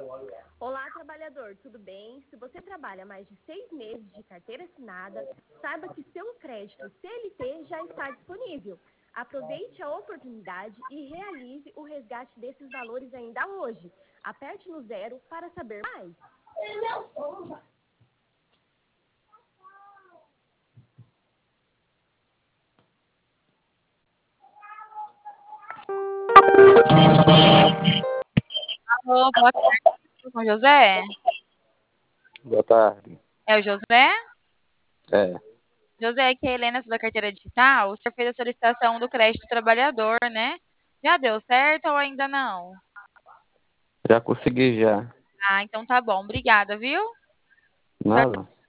Olá, trabalhador, tudo bem? Se você trabalha mais de 6 meses de carteira assinada, saiba que seu crédito CLT já está disponível. Aproveite a oportunidade e realize o resgate desses valores ainda hoje. Aperte no 0 para saber mais. Alô, boa tarde. Estou com o José? Boa tarde. É o José? É, José, aqui é a Helena, sou da carteira digital. O senhor fez a solicitação do crédito trabalhador, né? Já deu certo ou ainda não? já consegui já. Ah, então tá bom. Obrigada, viu? Nada.